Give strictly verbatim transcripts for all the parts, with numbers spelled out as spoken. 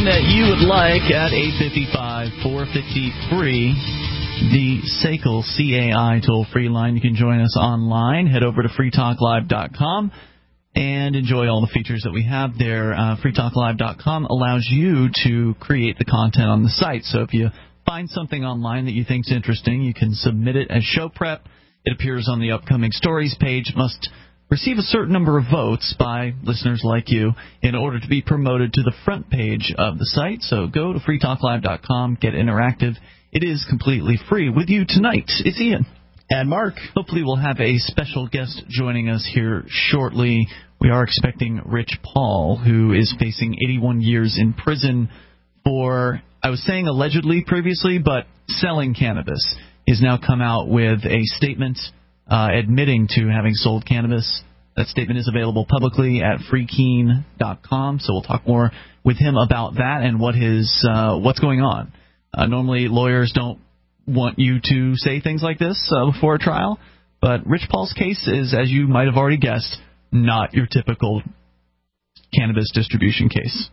anything that you would like at eight five five, four five zero, free. The S A C L C A I toll-free line. You can join us online. Head over to free talk live dot com and enjoy all the features that we have there. Uh, free talk live dot com allows you to create the content on the site. So if you find something online that you think is interesting, you can submit it as show prep. It appears on the upcoming stories page. Must receive a certain number of votes by listeners like you in order to be promoted to the front page of the site. So go to free talk live dot com, get interactive. It is completely free. With you tonight, it's Ian. And Mark. Hopefully we'll have a special guest joining us here shortly. We are expecting Rich Paul, who is facing eighty-one years in prison for, I was saying allegedly previously, but selling cannabis. He's now come out with a statement uh, admitting to having sold cannabis. That statement is available publicly at free keen dot com, so we'll talk more with him about that and what his uh, what's going on. Uh, normally, lawyers don't want you to say things like this uh, before a trial, but Rich Paul's case is, as you might have already guessed, not your typical cannabis distribution case.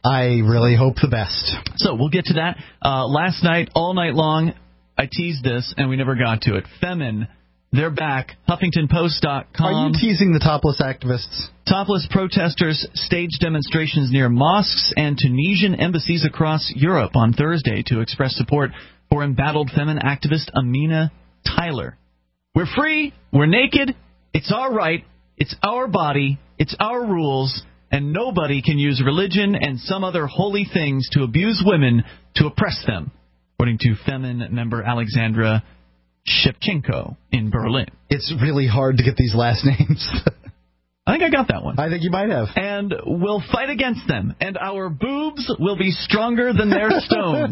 I really hope the best. So we'll get to that. Uh, last night, all night long, I teased this, and we never got to it. Femin, they're back. Huffington Post dot com. Are you teasing the topless activists? Topless protesters staged demonstrations near mosques and Tunisian embassies across Europe on Thursday to express support for embattled feminine activist Amina Tyler. We're free. We're naked. It's our right. It's our body. It's our rules. And nobody can use religion and some other holy things to abuse women to oppress them, according to Femin member Alexandra Shevchenko in Berlin. It's really hard to get these last names. I think I got that one. I think you might have. And we'll fight against them, and our boobs will be stronger than their stones.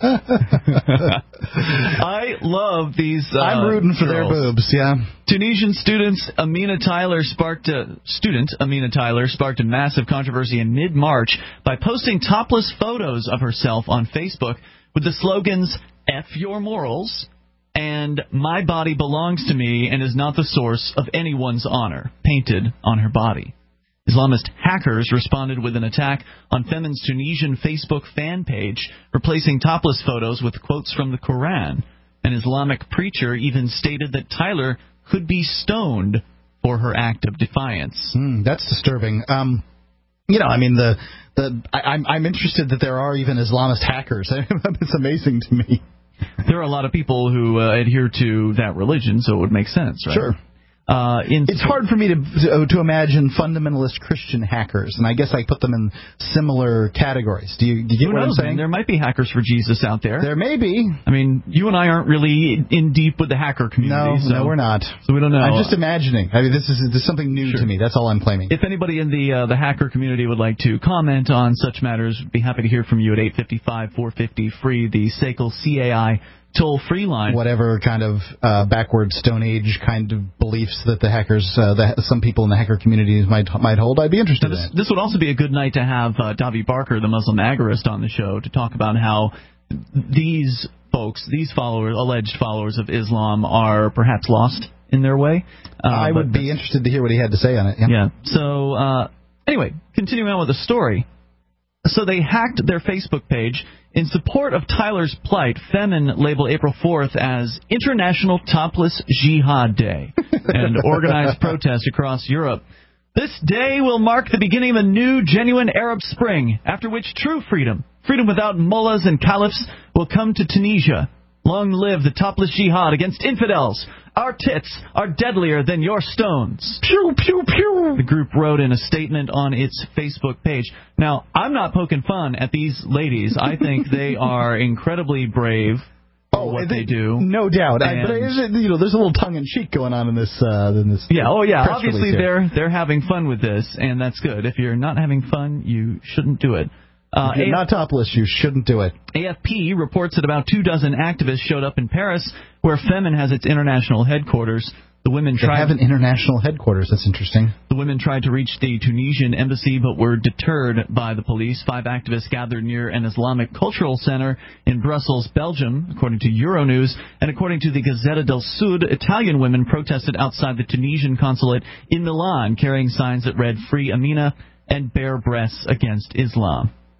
I love these uh, I'm rooting for girls. their boobs, yeah. Tunisian students Amina Tyler sparked a, student Amina Tyler sparked a massive controversy in mid-March by posting topless photos of herself on Facebook with the slogans "F your morals" and "My body belongs to me and is not the source of anyone's honor," painted on her body. Islamist hackers responded with an attack on Femin's Tunisian Facebook fan page, replacing topless photos with quotes from the Quran. An Islamic preacher even stated that Tyler could be stoned for her act of defiance. Mm, that's disturbing. Um, you know, I mean, the the I, I'm I'm interested that there are even Islamist hackers. It's amazing to me. There are a lot of people who uh, adhere to that religion, so it would make sense, right? Sure. Uh, in it's hard for me to, to to imagine fundamentalist Christian hackers, and I guess I put them in similar categories. Do you, do you get Who what knows, I'm saying? Man? There might be hackers for Jesus out there. There may be. I mean, you and I aren't really in deep with the hacker community. No, so, no, we're not. So we don't know. I'm just imagining. I mean, this is this is something new sure. to me. That's all I'm claiming. If anybody in the uh, the hacker community would like to comment on such matters, we'd be happy to hear from you at eight five five, four five zero, free, the S A C L C A I toll-free line. Whatever kind of uh, backward Stone Age kind of beliefs that the hackers, uh, the, some people in the hacker communities might might hold, I'd be interested this, in it. This would also be a good night to have uh, Davi Barker, the Muslim agorist, on the show to talk about how these folks, these followers, alleged followers of Islam, are perhaps lost in their way. Uh, I would be interested to hear what he had to say on it. Yeah. yeah. So, uh, anyway, continuing on with the story. So they hacked their Facebook page. In support of Tyler's plight, Femin labeled April fourth as International Topless Jihad Day and organized protests across Europe. This day will mark the beginning of a new, genuine Arab Spring, after which true freedom, freedom without mullahs and caliphs, will come to Tunisia. Long live the topless jihad against infidels. Our tits are deadlier than your stones. Pew, pew, pew. The group wrote in a statement on its Facebook page. Now, I'm not poking fun at these ladies. I think they are incredibly brave for oh, what they, they do. No doubt. I, but you know, there's a little tongue-in-cheek going on in this. Uh, in this yeah, oh yeah. Press Obviously, they're they're having fun with this, and that's good. If you're not having fun, you shouldn't do it. Uh, if you're not topless, you shouldn't do it. A F P reports that about two dozen activists showed up in Paris, where Femin has its international headquarters. The women they tried have an international headquarters. That's interesting. The women tried to reach the Tunisian embassy, but were deterred by the police. Five activists gathered near an Islamic cultural center in Brussels, Belgium, according to Euronews. And according to the Gazzetta del Sud, Italian women protested outside the Tunisian consulate in Milan, carrying signs that read "Free Amina" and "Bare Breasts Against Islam."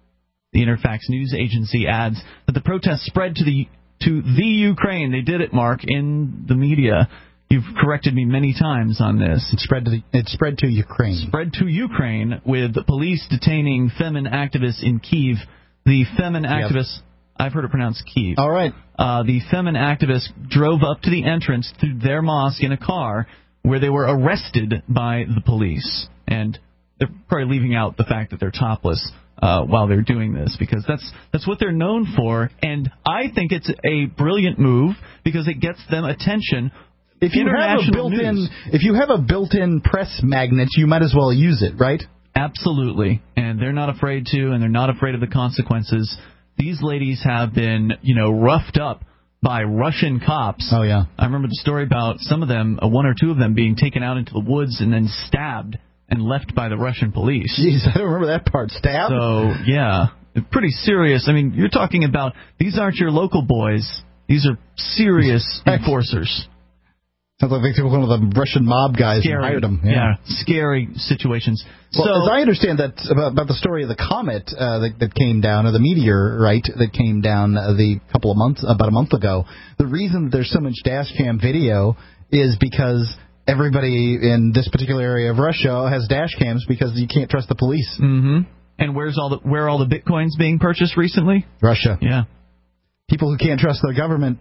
The Interfax news agency adds that the protests spread to the to the Ukraine. They did it, Mark, in the media. You've corrected me many times on this. It spread to the, it spread to Ukraine. Spread to Ukraine, with police detaining Femin activists in Kyiv. The Femin activists, yep. I've heard it pronounced Kyiv. All right. Uh, the Femin activists drove up to the entrance to their mosque in a car where they were arrested by the police. And they're probably leaving out the fact that they're topless uh, while they're doing this, because that's that's what they're known for. And I think it's a brilliant move because it gets them attention. If you have a built-in, if you have a built-in press magnet, you might as well use it, right? Absolutely, and they're not afraid to, and they're not afraid of the consequences. These ladies have been, you know, roughed up by Russian cops. Oh yeah, I remember the story about some of them, uh, one or two of them, being taken out into the woods and then stabbed and left by the Russian police. Jeez, I don't remember that part. Stabbed. So yeah, pretty serious. I mean, you're talking about these aren't your local boys; these are serious enforcers. Sounds like they took one of the Russian mob guys scary, and hired them. Yeah. yeah, scary situations. Well, so, as I understand that about, about the story of the comet uh, that, that came down, or the meteorite that came down uh, the couple of months, about a month ago, the reason that there's so much dash cam video is because everybody in this particular area of Russia has dash cams because you can't trust the police. Mm-hmm. And where's all the where are all the bitcoins being purchased recently? Russia. Yeah. People who can't trust their government.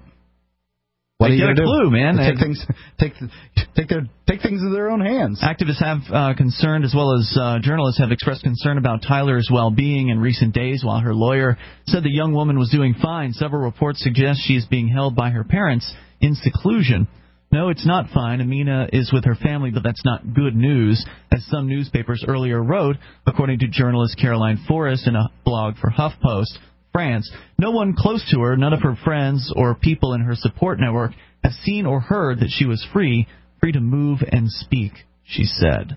What they are you get a do? clue, man. Take things, take, take their, take things in their own hands. Activists have uh, concerned, as well as uh, journalists have expressed concern about Tyler's well-being in recent days. While her lawyer said the young woman was doing fine, several reports suggest she is being held by her parents in seclusion. No, it's not fine. Amina is with her family, but that's not good news, as some newspapers earlier wrote, according to journalist Caroline Forrest in a blog for HuffPost. France. No one close to her, none of her friends or people in her support network, have seen or heard that she was free, free to move and speak, she said.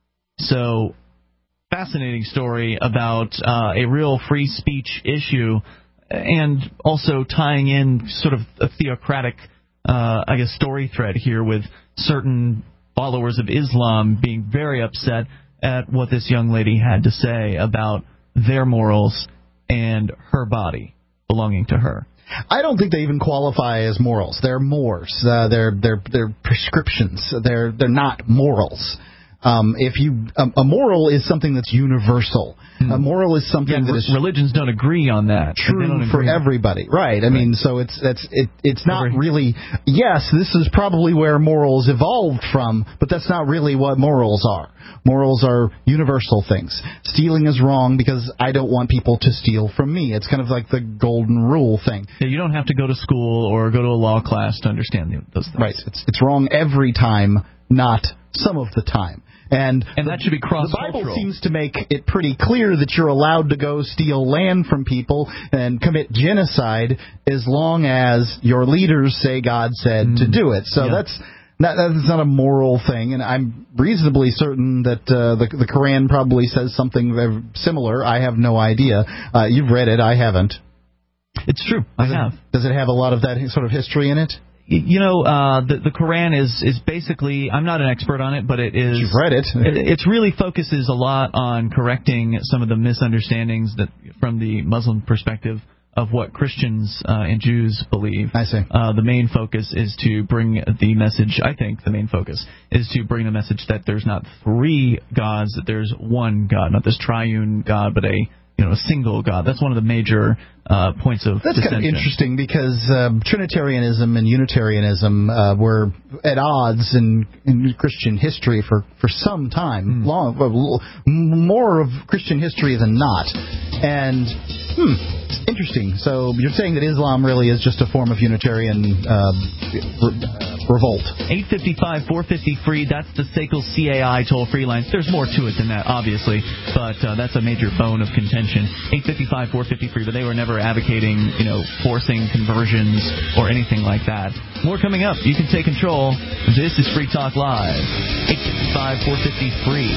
So, fascinating story about uh, a real free speech issue, and also tying in sort of a theocratic, uh, I guess, story thread here with certain followers of Islam being very upset at what this young lady had to say about their morals and her body belonging to her. I don't think they even qualify as morals. They're mores. Uh, they're they're they're prescriptions. They're they're not morals. Um, if you um, a moral is something that's universal. Mm. A moral is something yeah, that is religions don't agree on that. True for everybody, right? I right. mean, so it's that's it. It's not Every, really. Yes, this is probably where morals evolved from, but that's not really what morals are. Morals are universal things. Stealing is wrong because I don't want people to steal from me. It's kind of like the golden rule thing. Yeah, you don't have to go to school or go to a law class to understand those things. Right. It's it's wrong every time, not some of the time. And, and the, that should be cross-cultural. The Bible seems to make it pretty clear that you're allowed to go steal land from people and commit genocide as long as your leaders say God said mm. to do it. So yeah. that's that, that's not a moral thing, and I'm reasonably certain that uh, the, the Quran probably says something similar. I have no idea. Uh, you've read it. I haven't. It's true. I does have. It, does it have a lot of that sort of history in it? You know, uh, the, the Quran is, is basically, I'm not an expert on it, but it is... You've read it. it. It really focuses a lot on correcting some of the misunderstandings that, from the Muslim perspective, of what Christians uh, and Jews believe. I see. Uh, the main focus is to bring the message, I think the main focus, is to bring the message that there's not three gods, that there's one God, not this triune God, but a... you know, a single God. That's one of the major uh, points of That's dissension. kind of interesting because um, Trinitarianism and Unitarianism uh, were at odds in, in Christian history for, for some time, mm. long, well, more of Christian history than not. And, hmm, it's interesting. So you're saying that Islam really is just a form of Unitarian uh, re- revolt. eight five five, four five zero, free. That's the S A C L C A I toll-free line. There's more to it than that, obviously, but uh, that's a major bone of contention. eight five five, four five zero, free, but they were never advocating, you know, forcing conversions or anything like that. More coming up. You can take control. This is Free Talk Live. eight five five, four five zero, free.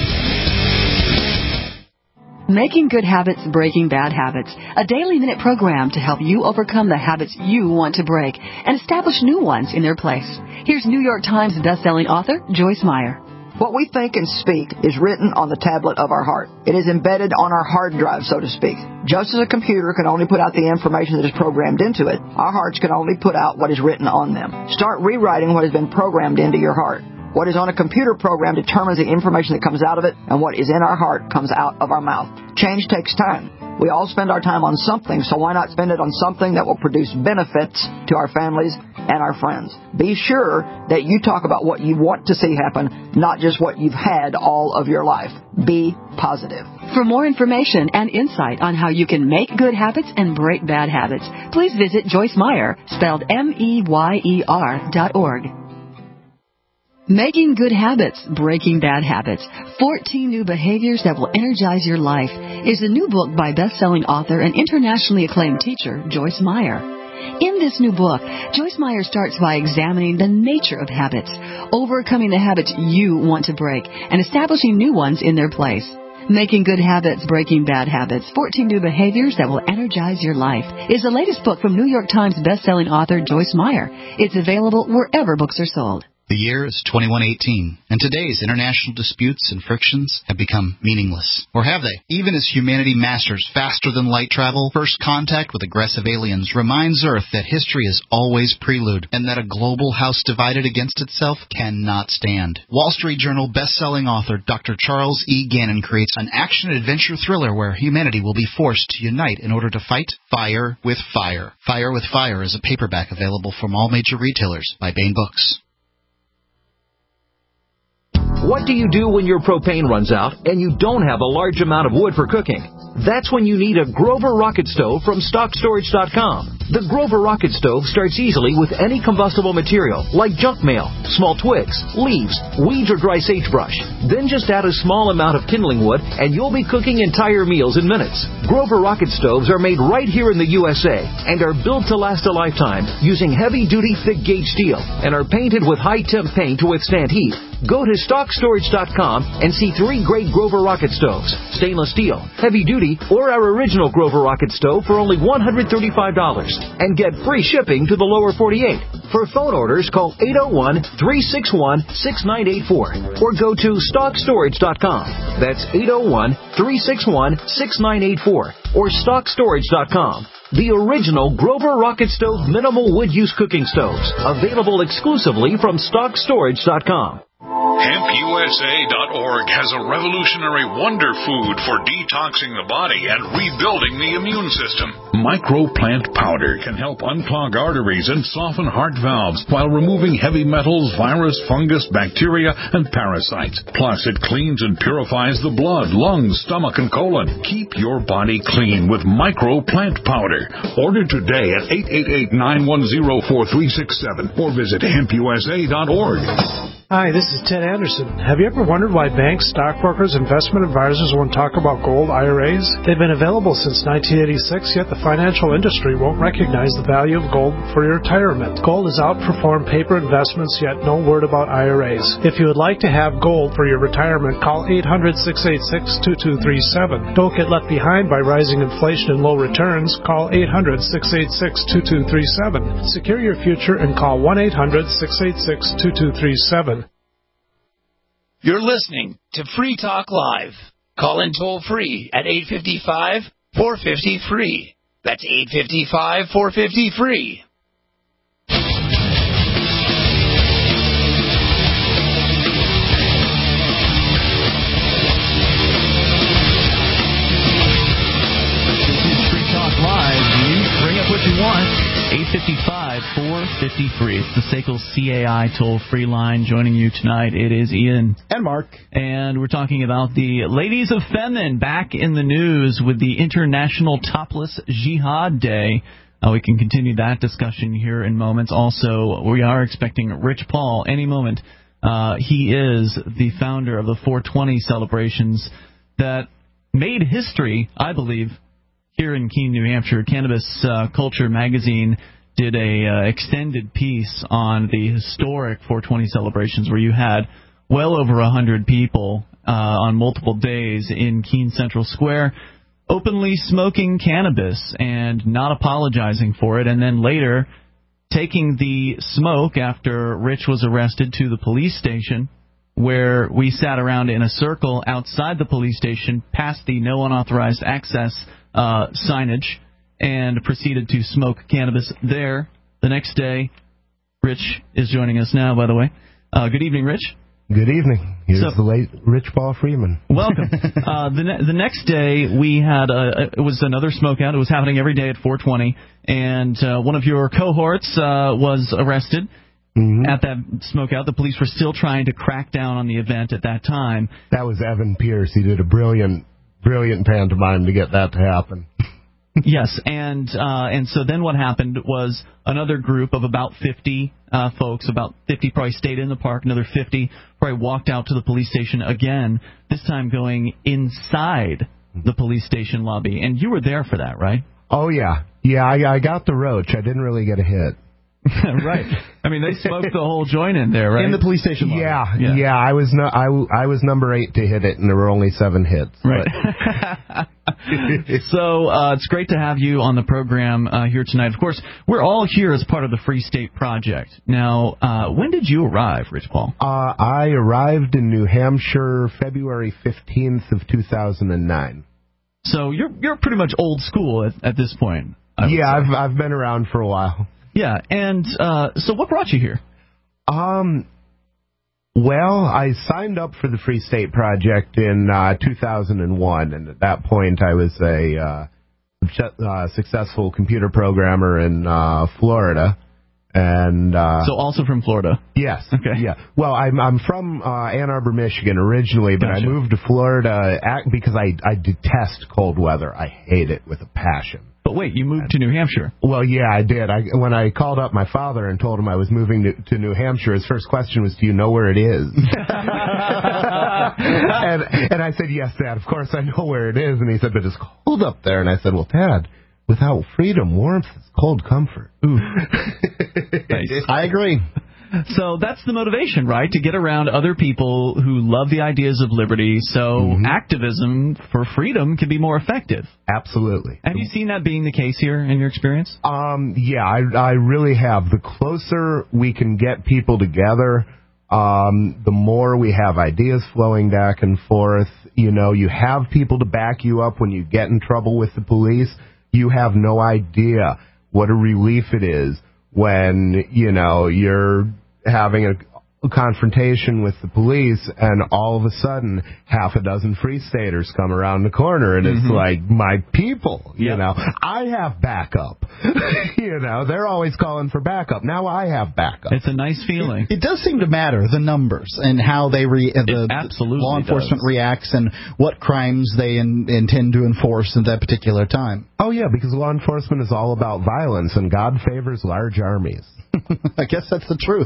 Making good habits, breaking bad habits. A daily minute program to help you overcome the habits you want to break and establish new ones in their place. Here's New York Times bestselling author Joyce Meyer. What we think and speak is written on the tablet of our heart. It is embedded on our hard drive, so to speak. Just as a computer can only put out the information that is programmed into it, our hearts can only put out what is written on them. Start rewriting what has been programmed into your heart. What is on a computer program determines the information that comes out of it, and what is in our heart comes out of our mouth. Change takes time. We all spend our time on something, so why not spend it on something that will produce benefits to our families and our friends? Be sure that you talk about what you want to see happen, not just what you've had all of your life. Be positive. For more information and insight on how you can make good habits and break bad habits, please visit Joyce Meyer, spelled M E Y E R dot org. Making Good Habits, Breaking Bad Habits, fourteen New Behaviors That Will Energize Your Life is a new book by best-selling author and internationally acclaimed teacher, Joyce Meyer. In this new book, Joyce Meyer starts by examining the nature of habits, overcoming the habits you want to break, and establishing new ones in their place. Making Good Habits, Breaking Bad Habits, fourteen New Behaviors That Will Energize Your Life is the latest book from New York Times best-selling author Joyce Meyer. It's available wherever books are sold. The year is twenty-one eighteen, and today's international disputes and frictions have become meaningless. Or have they? Even as humanity masters faster-than-light travel, first contact with aggressive aliens reminds Earth that history is always prelude, and that a global house divided against itself cannot stand. Wall Street Journal best-selling author Doctor Charles E. Gannon creates an action-adventure thriller where humanity will be forced to unite in order to fight fire with fire. Fire with Fire is a paperback available from all major retailers by Baen Books. What do you do when your propane runs out and you don't have a large amount of wood for cooking? That's when you need a Grover Rocket Stove from stock storage dot com. The Grover Rocket Stove starts easily with any combustible material like junk mail, small twigs, leaves, weeds, or dry sagebrush. Then just add a small amount of kindling wood and you'll be cooking entire meals in minutes. Grover Rocket Stoves are made right here in the U S A and are built to last a lifetime using heavy-duty thick-gauge steel and are painted with high-temp paint to withstand heat. Go to stock storage dot com and see three great Grover Rocket Stoves, stainless steel, heavy-duty, or our original Grover Rocket Stove for only one hundred thirty-five dollars and get free shipping to the lower forty-eight. For phone orders, call eight oh one, three six one, six nine eight four or go to stock storage dot com. That's eight oh one, three six one, six nine eight four or stock storage dot com. The original Grover Rocket Stove minimal wood use cooking stoves, available exclusively from stock storage dot com. Hemp U S A dot org has a revolutionary wonder food for detoxing the body and rebuilding the immune system. Microplant powder can help unclog arteries and soften heart valves while removing heavy metals, virus, fungus, bacteria, and parasites. Plus, it cleans and purifies the blood, lungs, stomach, and colon. Keep your body clean with Microplant powder. Order today at eight eight eight, nine one zero, four three six seven or visit hemp U S A dot org. Hi, this is Ted Anderson. Have you ever wondered why banks, stockbrokers, investment advisors won't talk about gold I R As? They've been available since nineteen eighty-six, yet the financial industry won't recognize the value of gold for your retirement. Gold has outperformed paper investments, yet no word about I R As. If you would like to have gold for your retirement, call eight hundred, six eight six, two two three seven. Don't get left behind by rising inflation and low returns. Call eight hundred, six eight six, two two three seven. Secure your future and call one eight hundred, six eight six, two two three seven. You're listening to Free Talk Live. Call in toll free at eight five five, four five zero, free. That's eight five five, four five zero, free. Free Talk Live. You bring up what you want. eight five five, four five zero, free. It's the S A C L C A I toll-free line. Joining you tonight, it is Ian. And Mark. And we're talking about the Ladies of Femin back in the news with the International Topless Jihad Day. Uh, we can continue that discussion here in moments. Also, we are expecting Rich Paul any moment. Uh, he is the founder of the four twenty celebrations that made history, I believe, here in Keene, New Hampshire. Cannabis uh, Culture magazine did a uh, extended piece on the historic four twenty celebrations where you had well over one hundred people uh, on multiple days in Keene Central Square openly smoking cannabis and not apologizing for it, and then later taking the smoke after Rich was arrested to the police station where we sat around in a circle outside the police station, past the no unauthorized access uh, signage, and proceeded to smoke cannabis there. The next day, Rich is joining us now, by the way. Uh, good evening, Rich. Good evening. Here's So- the late Rich Paul Freeman. Welcome. uh, the ne- the next day we had a, it was another smokeout. It was happening every day at four twenty, and uh, one of your cohorts uh, was arrested Mm-hmm. at that smokeout. The police were still trying to crack down on the event at that time. That was Evan Pierce. He did a brilliant, brilliant pantomime to get that to happen. Yes, and uh, and so then what happened was another group of about fifty uh, folks, about fifty probably stayed in the park, another fifty probably walked out to the police station again, this time going inside the police station lobby. And you were there for that, right? Oh, yeah. Yeah, I, I got the roach. I didn't really get a hit. Right. I mean, they smoked the whole joint in there, right? In the police station lobby. Yeah, Yeah. yeah. I was no, I, I was number eight to hit it, and there were only seven hits. Right. So uh, it's great to have you on the program uh, here tonight. Of course, we're all here as part of the Free State Project. Now, uh, when did you arrive, Rich Paul? Uh, I arrived in New Hampshire February fifteenth of two thousand nine. So you're you're pretty much old school at, at this point. I would Yeah, say. I've I've been around for a while. Yeah, and uh, so what brought you here? Um, well, I signed up for the Free State Project in uh, two thousand one, and at that point I was a uh, suc- uh, successful computer programmer in uh, Florida. And uh, So also from Florida. yes, Okay. yeah. Well, I'm I'm from uh, Ann Arbor, Michigan originally, but Gotcha. I moved to Florida act because I I detest cold weather. I hate it with a passion. But wait, you moved to New Hampshire. Well, yeah, I did. I, when I called up my father and told him I was moving to, to New Hampshire, his first question was, "Do you know where it is?" and and I said, "Yes, Dad. Of course I know where it is." And he said, "But it's cold up there." And I said, "Well, Dad, without freedom, warmth is cold comfort." Ooh. Nice. I agree. So that's the motivation, right? To get around other people who love the ideas of liberty, so Mm-hmm. activism for freedom can be more effective. Absolutely. Have you seen that being the case here in your experience? Um, yeah, I, I really have. The closer we can get people together, um, the more we have ideas flowing back and forth. You know, you have people to back you up when you get in trouble with the police. You have no idea what a relief it is when, you know, you're having a, a confrontation with the police and all of a sudden half a dozen free staters come around the corner and it's like, my people, you Yep. know, I have backup. You know, they're always calling for backup. Now I have backup. It's a nice feeling. It does seem to matter, the numbers, and how they re- uh, the absolutely law enforcement does. reacts and what crimes they in- intend to enforce at that particular time. Oh, yeah, because law enforcement is all about violence, and God favors large armies. I guess that's the truth.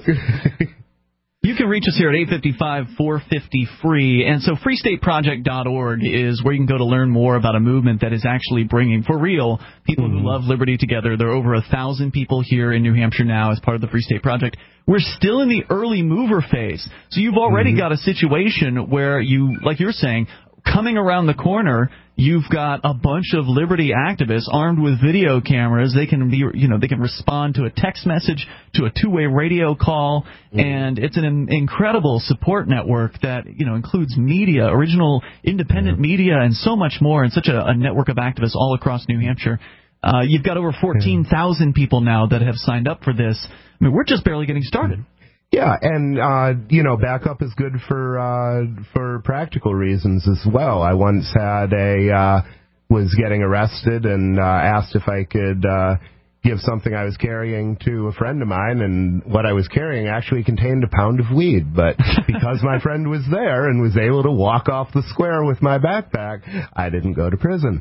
You can reach us here at eight five five, four five zero, free. And so free state project dot org is where you can go to learn more about a movement that is actually bringing, for real, people Mm-hmm. who love liberty together. There are over a thousand people here in New Hampshire now as part of the Free State Project. We're still in the early mover phase. So you've already Mm-hmm. got a situation where you, like you're saying, coming around the corner, you've got a bunch of liberty activists armed with video cameras. They can be, you know, they can respond to a text message, to a two-way radio call, and it's an incredible support network that, you know, includes media, original independent media, and so much more, and such a, a network of activists all across New Hampshire. Uh, you've got over fourteen thousand people now that have signed up for this. I mean, we're just barely getting started. Yeah, and uh, you know, backup is good for uh, for practical reasons as well. I once had a uh, was getting arrested and uh, asked if I could uh, give something I was carrying to a friend of mine, and what I was carrying actually contained a pound of weed. But because my friend was there and was able to walk off the square with my backpack, I didn't go to prison.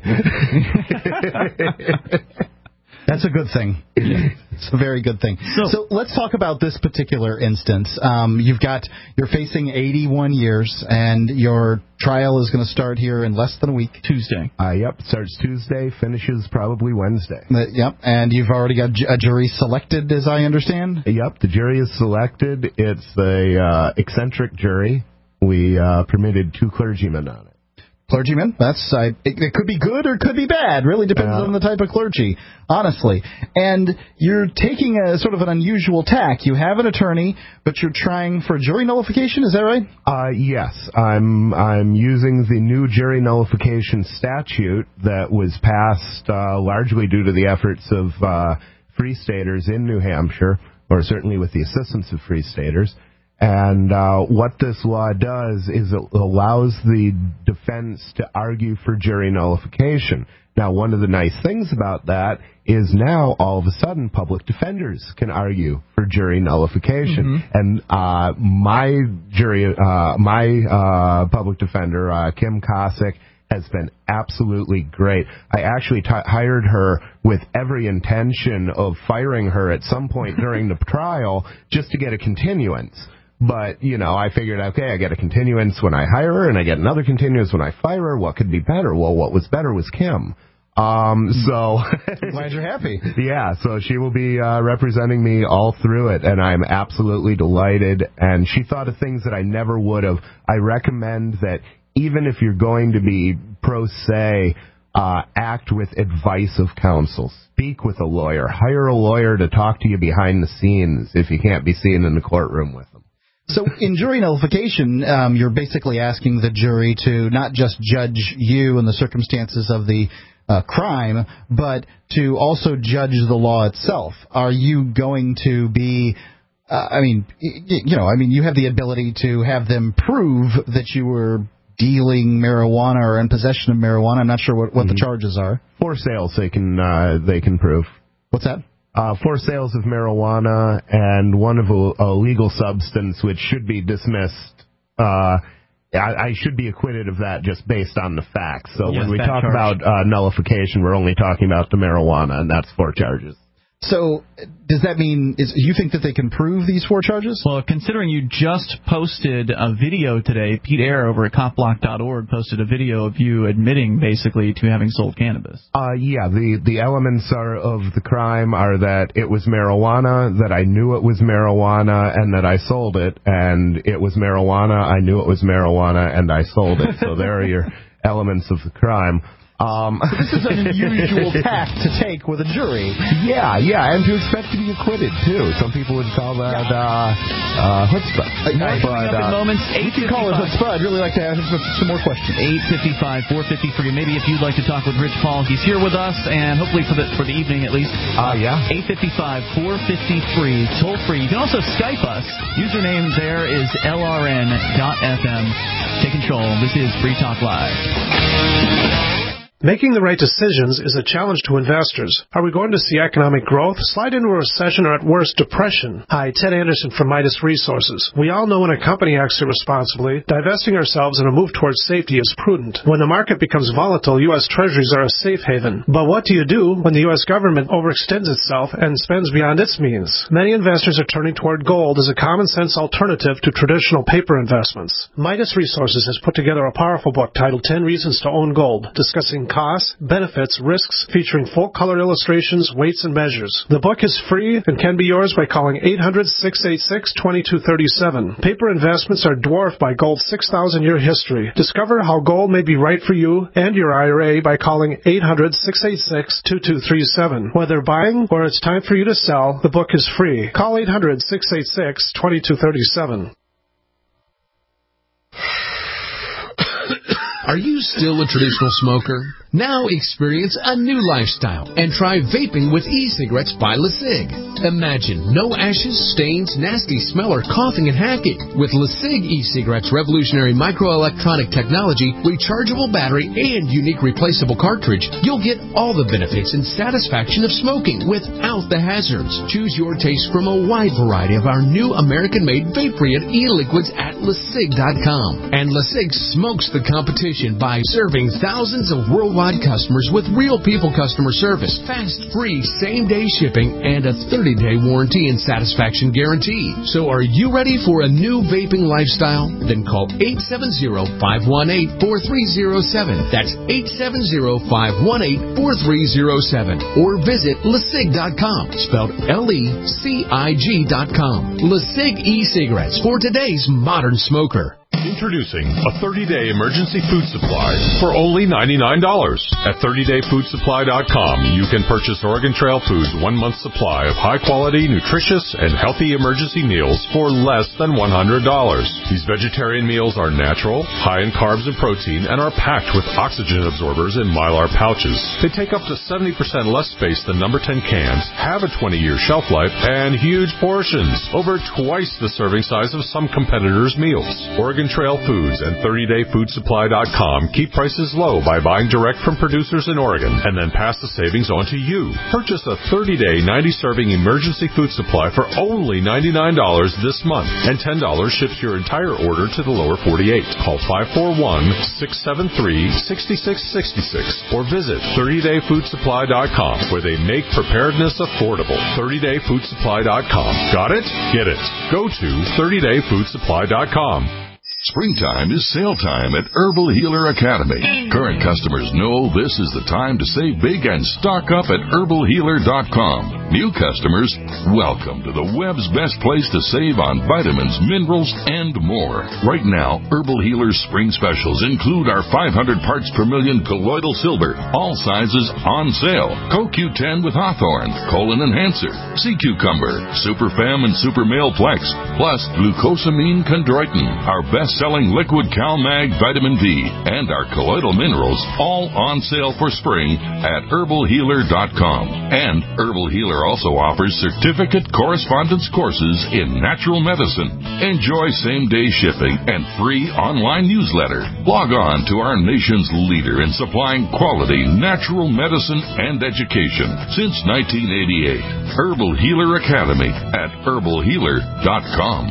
That's a good thing. It's a very good thing. So, so let's talk about this particular instance. Um, you've got you're facing eighty-one years, and your trial is going to start here in less than a week. Tuesday. Uh, yep, starts Tuesday, finishes probably Wednesday. Uh, yep, and you've already got ju- a jury selected, as I understand. Yep, the jury is selected. It's a uh, eccentric jury. We uh, permitted two clergymen on it. Clergyman. That's I, it, it could be good or it could be bad. Really depends uh, on the type of clergy, honestly. And you're taking a sort of an unusual tack. You have an attorney, but you're trying for jury nullification. Is that right? Uh, yes, I'm I'm using the new jury nullification statute that was passed uh, largely due to the efforts of uh, Free Staters in New Hampshire, or certainly with the assistance of Free Staters. And uh, what this law does is it allows the defense to argue for jury nullification. Now, one of the nice things about that is now, all of a sudden, public defenders can argue for jury nullification. Mm-hmm. And uh, my jury, uh, my uh, public defender, uh, Kim Kosick, has been absolutely great. I actually t- hired her with every intention of firing her at some point during the trial just to get a continuance. But, you know, I figured, okay, I get a continuance when I hire her, and I get another continuance when I fire her. What could be better? Well, what was better was Kim. Um, so I'm glad you're happy. Yeah, so she will be uh, representing me all through it, and I'm absolutely delighted. And she thought of things that I never would have. I recommend that even if you're going to be pro se, uh, act with advice of counsel. Speak with a lawyer. Hire a lawyer to talk to you behind the scenes if you can't be seen in the courtroom with them. So in jury nullification, um, you're basically asking the jury to not just judge you and the circumstances of the uh, crime, but to also judge the law itself. Are you going to be, uh, I mean, you know, I mean, you have the ability to have them prove that you were dealing marijuana or in possession of marijuana. I'm not sure what, what mm-hmm. the charges are. For sales, they can uh, they can prove. What's that? Uh, for sales of marijuana and one of a, a legal substance which should be dismissed. Uh, I, I should be acquitted of that just based on the facts. So yes, when we talk charge. about uh, nullification, we're only talking about the marijuana, and that's four charges. So does that mean is, you think that they can prove these four charges? Well, considering you just posted a video today, Pete Eyre over at cop block dot org posted a video of you admitting basically to having sold cannabis. Uh, yeah, the, the elements are of the crime are that it was marijuana, that I knew it was marijuana, and that I sold it, and it was marijuana, I knew it was marijuana, and I sold it. So there are your elements of the crime. Um, so this is an unusual tack to take with a jury. Yeah, yeah, and to expect to be acquitted, too. Some people would call that uh, uh, chutzpah. Uh, but, uh, moments, you can call it chutzpah. I'd really like to ask some more questions. eight fifty-five, four fifty-three. Maybe if you'd like to talk with Rich Paul, he's here with us, and hopefully for the for the evening at least. Uh, yeah. eight fifty-five, four fifty-three, toll free. You can also Skype us. Username there is L R N dot F M. Take control. This is Free Talk Live. Making the right decisions is a challenge to investors. Are we going to see economic growth, slide into a recession, or at worst, depression? Hi, Ted Anderson from Midas Resources. We all know when a company acts irresponsibly, divesting ourselves in a move towards safety is prudent. When the market becomes volatile, U S Treasuries are a safe haven. But what do you do when the U S government overextends itself and spends beyond its means? Many investors are turning toward gold as a common-sense alternative to traditional paper investments. Midas Resources has put together a powerful book titled ten Reasons to Own Gold, discussing costs, benefits, risks, featuring full-color illustrations, weights, and measures. The book is free and can be yours by calling eight hundred, six eight six, two two three seven. Paper investments are dwarfed by gold's six thousand year history. Discover how gold may be right for you and your I R A by calling eight hundred, six eight six, two two three seven. Whether buying or it's time for you to sell, the book is free. Call eight hundred, six eight six, two two three seven. Are you still a traditional smoker? Now experience a new lifestyle and try vaping with e-cigarettes by LeSig. Imagine no ashes, stains, nasty smell, or coughing and hacking. With LeSig e-cigarettes' revolutionary microelectronic technology, rechargeable battery, and unique replaceable cartridge, you'll get all the benefits and satisfaction of smoking without the hazards. Choose your taste from a wide variety of our new American-made vape-free e-liquids at LeSig dot com. And LeSig smokes the competition by serving thousands of worldwide customers with real people customer service, fast, free, same-day shipping, and a thirty day warranty and satisfaction guarantee. So are you ready for a new vaping lifestyle? Then call eight seven zero, five one eight, four three zero seven. That's eight seven zero, five one eight, four three zero seven. Or visit LeSig dot com, spelled L E C I G dot com. LeSig e-cigarettes for today's modern smoker. Introducing a thirty-day emergency food supply for only ninety-nine dollars. At thirty day food supply dot com, you can purchase Oregon Trail Foods' one-month supply of high-quality, nutritious, and healthy emergency meals for less than one hundred dollars. These vegetarian meals are natural, high in carbs and protein, and are packed with oxygen absorbers in Mylar pouches. They take up to seventy percent less space than number ten cans, have a twenty year shelf life, and huge portions, over twice the serving size of some competitors' meals. Oregon Trail Foods and thirty day food supply dot com keep prices low by buying direct from producers in Oregon and then pass the savings on to you. Purchase a thirty day, ninety serving emergency food supply for only ninety-nine dollars this month, and ten dollars ships your entire order to the lower forty-eight. Call five four one, six seven three, six six six six or visit thirty day food supply dot com, where they make preparedness affordable. thirty day food supply dot com. Got it? Get it. Go to thirty day food supply dot com. Springtime is sale time at Herbal Healer Academy. Current customers know this is the time to save big and stock up at herbal healer dot com. New customers, welcome to the web's best place to save on vitamins, minerals, and more. Right now, Herbal Healer's spring specials include our five hundred parts per million colloidal silver, all sizes on sale. Co Q ten with Hawthorne, Colon Enhancer, Sea Cucumber, Super Fem and Super Male Plex, plus Glucosamine Chondroitin, our best selling liquid CalMag vitamin D, and our colloidal minerals, all on sale for spring at herbal healer dot com. And Herbal Healer also offers certificate correspondence courses in natural medicine. Enjoy same-day shipping and free online newsletter. Log on to our nation's leader in supplying quality natural medicine and education since nineteen eighty-eight. Herbal Healer Academy at herbal healer dot com.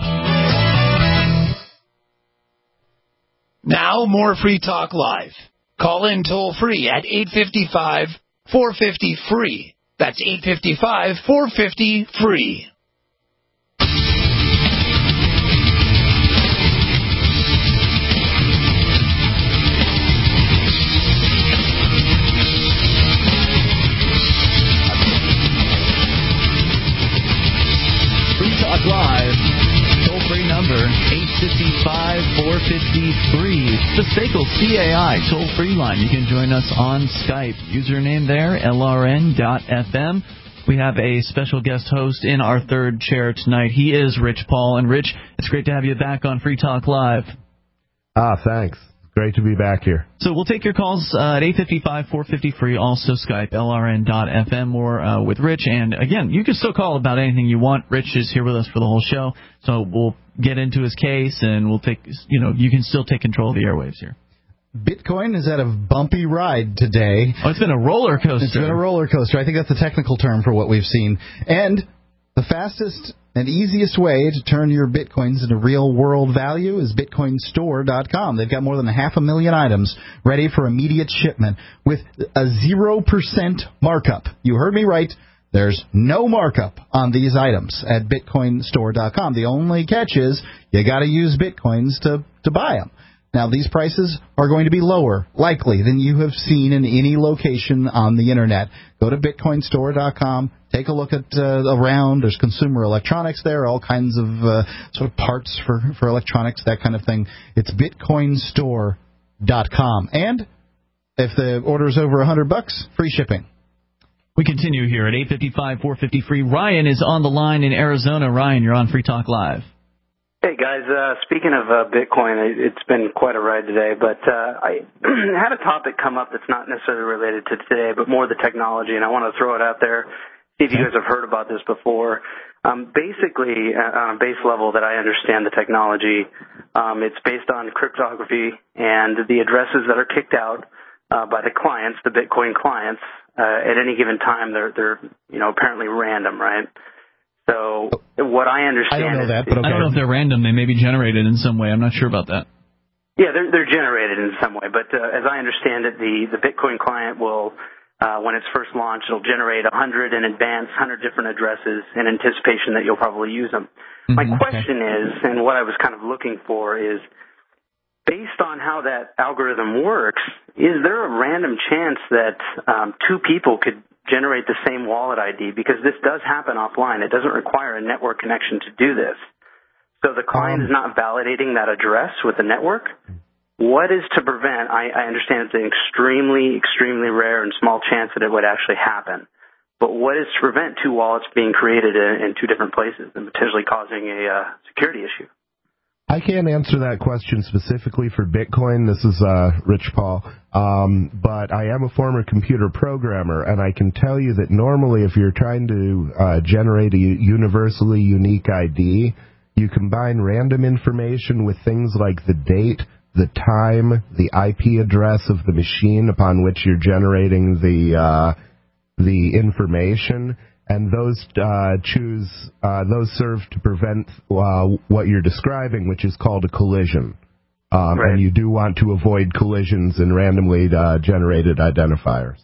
Now, more Free Talk Live. Call in toll-free at eight five five, four five zero, F R E E. That's eight five five, four five zero, F R E E. Free Talk Live. Toll-free number, eight five five, four five zero, F R E E. The S A C L C A I toll-free line. You can join us on Skype. Username there, L R N dot F M. We have a special guest host in our third chair tonight. He is Rich Paul. And, Rich, it's great to have you back on Free Talk Live. Ah, thanks. Great to be back here. So we'll take your calls uh, at eight five five, four five zero, F R E E, also Skype, L R N dot F M, or uh, with Rich. And, again, you can still call about anything you want. Rich is here with us for the whole show, so we'll get into his case, and we'll take, you know, you can still take control of the airwaves here. Bitcoin has had a bumpy ride today. Oh, it's been a roller coaster. It's been a roller coaster. I think that's the technical term for what we've seen. And the fastest and easiest way to turn your Bitcoins into real-world value is bitcoin store dot com. They've got more than a half a million items ready for immediate shipment with a zero percent markup. You heard me right. There's no markup on these items at bitcoin store dot com. The only catch is you got to use Bitcoins to, to buy them. Now, these prices are going to be lower, likely, than you have seen in any location on the Internet. Go to bitcoin store dot com. Take a look at uh, around. There's consumer electronics there, all kinds of uh, sort of parts for, for electronics, that kind of thing. It's bitcoin store dot com. And if the order is over one hundred bucks, free shipping. We continue here at eight five five, four five zero, F R E E. Ryan is on the line in Arizona. Ryan, you're on Free Talk Live. Hey, guys. Uh, speaking of uh, Bitcoin, it's been quite a ride today, but uh, I had a topic come up that's not necessarily related to today, but more the technology, and I want to throw it out there, see if you guys have heard about this before. Um, basically, uh, on a base level that I understand the technology, um, it's based on cryptography and the addresses that are kicked out uh, by the clients, the Bitcoin clients. Uh, at any given time, they're, they're, you know, apparently random, right? So what I understand I don't know is, that, but okay. I don't know if they're random. They may be generated in some way. I'm not sure about that. Yeah, they're, they're generated in some way. But uh, as I understand it, the, the Bitcoin client will, uh, when it's first launched, it'll generate one hundred in advance, one hundred different addresses in anticipation that you'll probably use them. Mm-hmm, My question okay. is, and what I was kind of looking for is, based on how that algorithm works, is there a random chance that um, two people could generate the same wallet I D? Because this does happen offline. It doesn't require a network connection to do this. So the client um, is not validating that address with the network. What is to prevent? I, I understand it's an extremely, extremely rare and small chance that it would actually happen. But what is to prevent two wallets being created in, in two different places and potentially causing a uh, security issue? I can't answer that question specifically for Bitcoin. This is uh, Rich Paul. Um, but I am a former computer programmer, and I can tell you that normally if you're trying to uh, generate a universally unique I D, you combine random information with things like the date, the time, the I P address of the machine upon which you're generating the uh, the information, and those uh, choose uh, those serve to prevent uh, what you're describing, which is called a collision. Um, right. And you do want to avoid collisions in randomly uh, generated identifiers.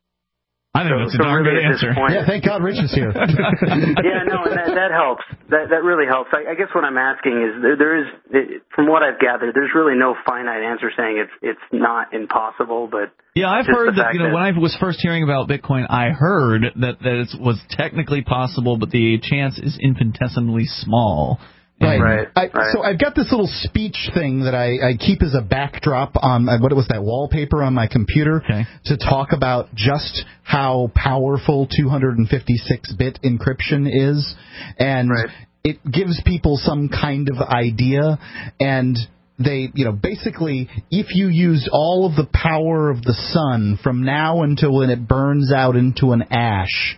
I think so, that's a so darn really good answer. Yeah, thank God Rich is here. yeah, no, and that, that helps. That that really helps. I, I guess what I'm asking is there, there is, it, from what I've gathered, there's really no finite answer saying it's it's not impossible. But yeah, I've heard that. You know, that, when I was first hearing about Bitcoin, I heard that that it was technically possible, but the chance is infinitesimally small. Right. Right, I, right. So I've got this little speech thing that I, I keep as a backdrop on uh, what it was that wallpaper on my computer okay. to talk about just how powerful two fifty-six bit encryption is, and right. it gives people some kind of idea. And they, you know, basically, if you used all of the power of the sun from now until when it burns out into an ash,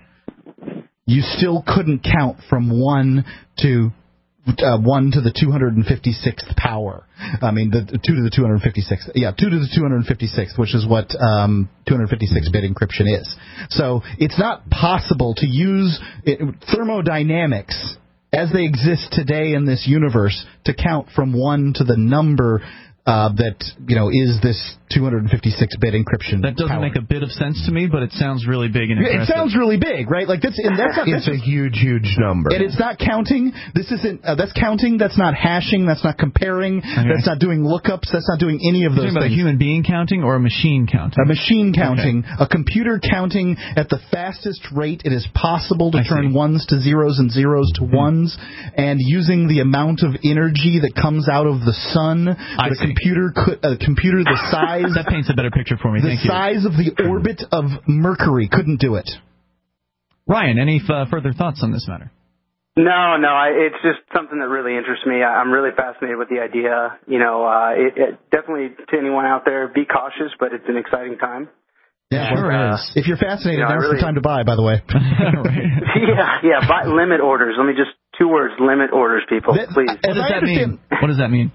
you still couldn't count from one to Uh, one to the two hundred fifty-sixth power. I mean, the two to the two hundred fifty-sixth. Yeah, two to the two hundred fifty-sixth, which is what um, two hundred fifty-six bit encryption is. So it's not possible to use it, thermodynamics as they exist today in this universe to count from one to the number uh, that, you know, is this two hundred fifty-six bit encryption. That doesn't power. make a bit of sense to me, but it sounds really big and impressive. It sounds really big, right? Like that's and that's not, it's that's a huge, huge number. And it's not counting. This isn't. Uh, that's counting. That's not hashing. That's not comparing. Okay. That's not doing lookups. That's not doing any of those You're talking things. About a human being counting or a machine counting? A machine counting. Okay. A computer counting at the fastest rate it is possible to I turn see. ones to zeros and zeros to mm-hmm. ones, and using the amount of energy that comes out of the sun. I the see. computer could. A computer the size. That paints a better picture for me. The Thank size you. of the orbit of Mercury couldn't do it. Ryan, any f- further thoughts on this matter? No, no, I, it's just something that really interests me. I, I'm really fascinated with the idea. You know, uh, it, it definitely to anyone out there, be cautious, but it's an exciting time. Yeah, sure uh, is. If you're fascinated, you know, now's really, the time to buy, by the way. yeah, yeah, buy, limit orders. Let me just, two words, limit orders, people, that, please. What does that mean? What does that mean?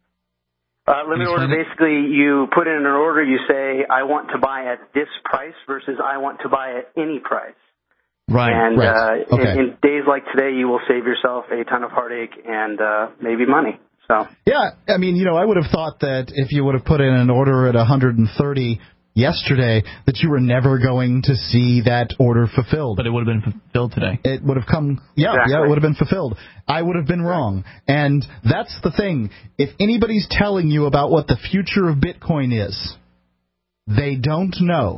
Uh, limit order, basically, you put in an order, you say, I want to buy at this price versus I want to buy at any price. Right, and right. Uh, okay. in, in days like today, you will save yourself a ton of heartache and uh, maybe money. So yeah, I mean, you know, I would have thought that if you would have put in an order at one hundred thirty yesterday, that you were never going to see that order fulfilled. But it would have been fulfilled today. It would have come, yeah, exactly. yeah, it would have been fulfilled. I would have been wrong. And that's the thing. If anybody's telling you about what the future of Bitcoin is, they don't know.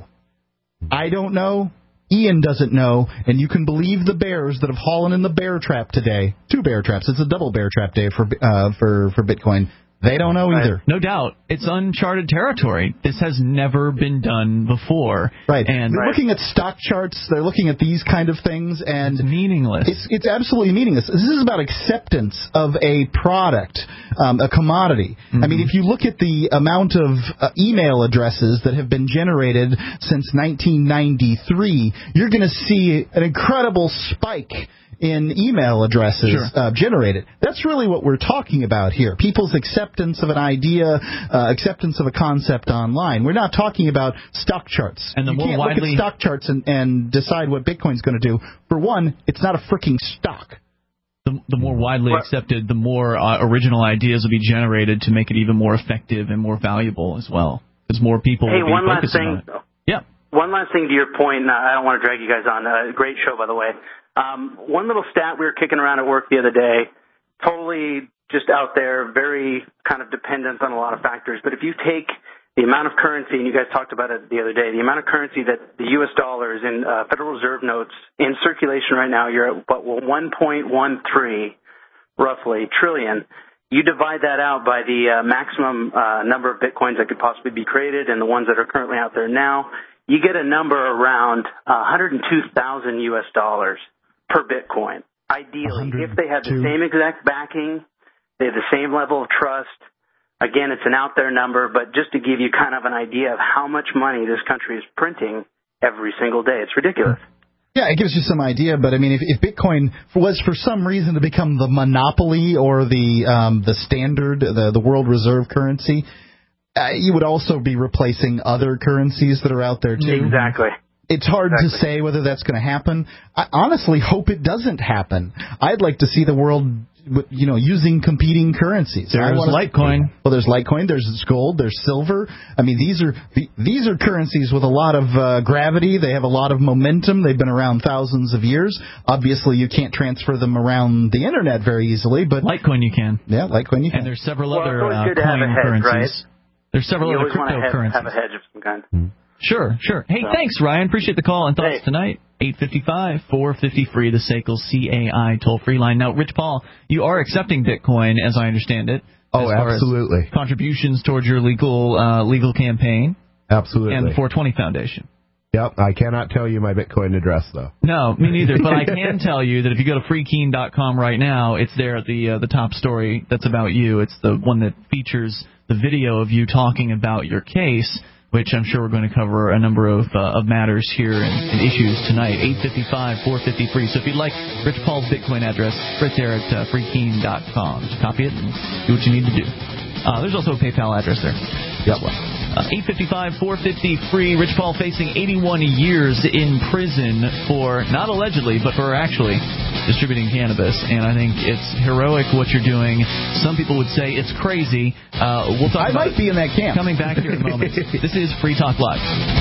I don't know. Ian doesn't know. And you can believe the bears that have fallen in the bear trap today. Two bear traps. It's a double bear trap day for uh, for for Bitcoin. They don't know either. No doubt. It's uncharted territory. This has never been done before. Right. And they're right. looking at stock charts. They're looking at these kind of things. And it's meaningless. It's, it's absolutely meaningless. This is about acceptance of a product, um, a commodity. Mm-hmm. I mean, if you look at the amount of uh, email addresses that have been generated since nineteen ninety-three, you're going to see an incredible spike in email addresses sure. uh, generated. That's really what we're talking about here. People's acceptance of an idea, uh, acceptance of a concept online. We're not talking about stock charts. And the you more can't widely... look at stock charts and, and decide what Bitcoin's going to do. For one, it's not a freaking stock. The, the more widely what? accepted, the more uh, original ideas will be generated to make it even more effective and more valuable as well. Because more people hey, will be one last focusing thing. on it. Yeah. One last thing to your point, and I don't want to drag you guys on. Uh, great show, by the way. Um, one little stat we were kicking around at work the other day, totally just out there, very kind of dependent on a lot of factors. But if you take the amount of currency, and you guys talked about it the other day, the amount of currency that the U S dollars in uh, Federal Reserve notes in circulation right now, you're at what, well, one point one three roughly, trillion. You divide that out by the uh, maximum uh, number of Bitcoins that could possibly be created and the ones that are currently out there now, you get a number around uh, one hundred two thousand U S dollars per Bitcoin. Ideally, if they have the same exact backing, they have the same level of trust. Again, it's an out there number, but just to give you kind of an idea of how much money this country is printing every single day. It's ridiculous. Yeah, it gives you some idea, but I mean, if, if Bitcoin was for some reason to become the monopoly or the um, the standard, the, the world reserve currency, uh, you would also be replacing other currencies that are out there too. Exactly. It's hard exactly. to say whether that's going to happen. I honestly hope it doesn't happen. I'd like to see the world, you know, using competing currencies. There's Litecoin. Well, there's Litecoin. There's gold. There's silver. I mean, these are these are currencies with a lot of uh, gravity. They have a lot of momentum. They've been around thousands of years. Obviously, you can't transfer them around the internet very easily, but Litecoin you can. Yeah, Litecoin you can. And there's several well, other it's uh, good to coin have a hedge, currencies. Right? There's several you other always want to have, cryptocurrencies. have a hedge of some kind. Hmm. Sure, sure. Hey, so. thanks, Ryan. Appreciate the call and thoughts hey. tonight. eight five five, four five zero, free, the S A C L C A I toll-free line. Now, Rich Paul, you are accepting Bitcoin, as I understand it. Oh, as far absolutely. As contributions towards your legal uh, legal campaign. Absolutely. And the four twenty Foundation. Yep, I cannot tell you my Bitcoin address, though. No, me neither. But I can tell you that if you go to free keen dot com right now, it's there at the uh, the top story that's about you. It's the one that features the video of you talking about your case, which I'm sure we're going to cover a number of uh, of matters here and, and issues tonight. eight five five, four five zero, free. So if you'd like Rich Paul's Bitcoin address, right there at uh, free keen dot com. Just copy it and do what you need to do. Uh, there's also a PayPal address there. Yep. Uh, eight five five, four five zero, free. Rich Paul facing eighty-one years in prison for, not allegedly, but for actually distributing cannabis. And I think it's heroic what you're doing. Some people would say it's crazy. Uh, we'll talk I about might be in that camp. Coming back here in a moment. This is Free Talk Live.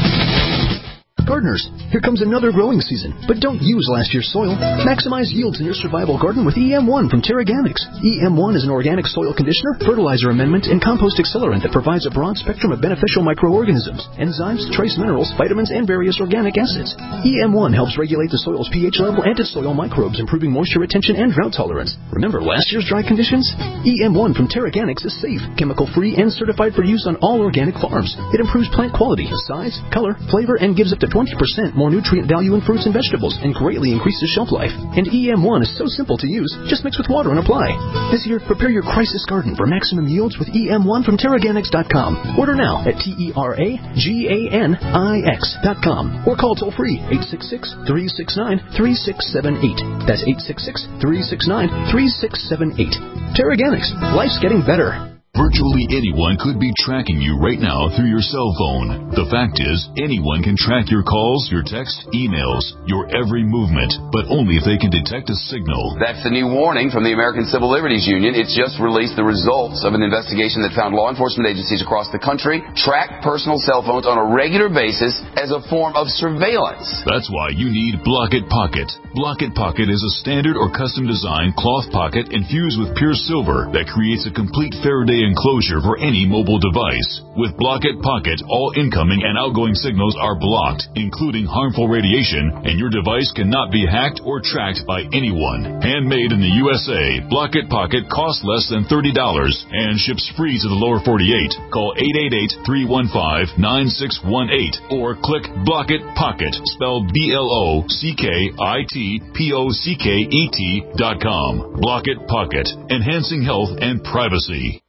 Gardeners, here comes another growing season, but don't use last year's soil. Maximize yields in your survival garden with E M one from Terraganics. E M one is an organic soil conditioner, fertilizer amendment, and compost accelerant that provides a broad spectrum of beneficial microorganisms, enzymes, trace minerals, vitamins, and various organic acids. E M one helps regulate the soil's pH level and its soil microbes, improving moisture retention and drought tolerance. Remember last year's dry conditions? E M one from Terraganics is safe, chemical-free, and certified for use on all organic farms. It improves plant quality, size, color, flavor, and gives up to twenty percent more nutrient value in fruits and vegetables and greatly increases shelf life. And E M one is so simple to use, just mix with water and apply. This year, prepare your crisis garden for maximum yields with E M one from Terraganics dot com. Order now at T E R A G A N I X dot com or call toll free eight six six, three six nine, three six seven eight. That's eight six six, three six nine, three six seven eight. Terraganics. Life's getting better. Virtually anyone could be tracking you right now through your cell phone. The fact is, anyone can track your calls, your texts, emails, your every movement, but only if they can detect a signal. That's the new warning from the American Civil Liberties Union. It's just released the results of an investigation that found law enforcement agencies across the country track personal cell phones on a regular basis as a form of surveillance. That's why you need Block-It Pocket. Block-It Pocket is a standard or custom-designed cloth pocket infused with pure silver that creates a complete Faraday enclosure for any mobile device. With Block-It Pocket, all incoming and outgoing signals are blocked, including harmful radiation, and your device cannot be hacked or tracked by anyone. Handmade in the U S A, Block-It Pocket costs less than thirty dollars and ships free to the lower forty-eight. Call eight eight eight, three one five, nine six one eight or click Block-It Pocket, spelled B L O C K I T P O C K E T dot com. Block-It Pocket, enhancing health and privacy.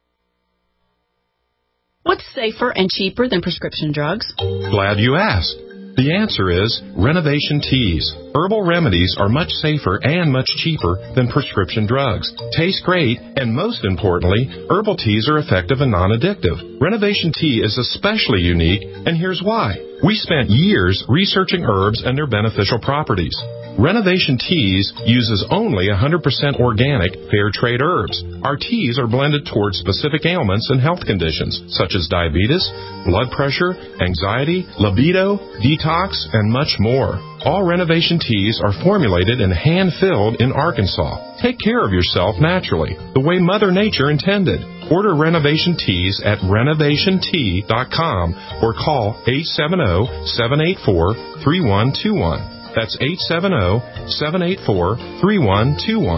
What's safer and cheaper than prescription drugs? Glad you asked. The answer is Renovation Teas. Herbal remedies are much safer and much cheaper than prescription drugs. Taste great, and most importantly, herbal teas are effective and non-addictive. Renovation Tea is especially unique, and here's why. We spent years researching herbs and their beneficial properties. Renovation Teas uses only one hundred percent organic, fair trade herbs. Our teas are blended towards specific ailments and health conditions, such as diabetes, blood pressure, anxiety, libido, detox, and much more. All Renovation Teas are formulated and hand-filled in Arkansas. Take care of yourself naturally, the way Mother Nature intended. Order Renovation Teas at renovation tea dot com or call eight seven zero, seven eight four, three one two one. That's eight seven zero, seven eight four, three one two one.